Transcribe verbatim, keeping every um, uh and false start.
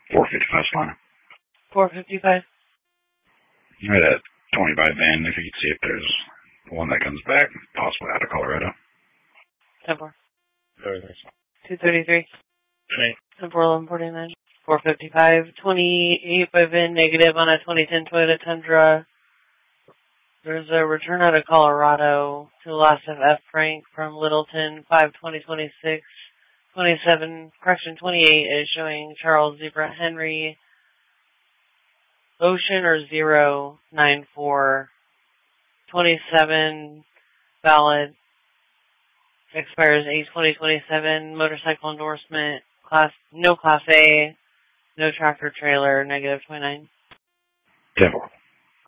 four fifty-five Solana. four fifty-five. I had a twenty-five van, if you could see if there's one that comes back, possibly out of Colorado. ten four. thirty-three. two thirty-three. ten four eleven forty-nine. four fifty-five. twenty-eight by V I N negative on a twenty ten Toyota Tundra. There's a return out of Colorado to the last of F. Frank from Littleton, five twenty twenty-six. twenty-seven, correction, twenty-eight is showing Charles Zebra Henry. Ocean or zero nine four. twenty-seven, valid. Expires eight twenty twenty-seven. Motorcycle endorsement. Class, no Class A. No tractor trailer. Negative twenty-nine. ten four.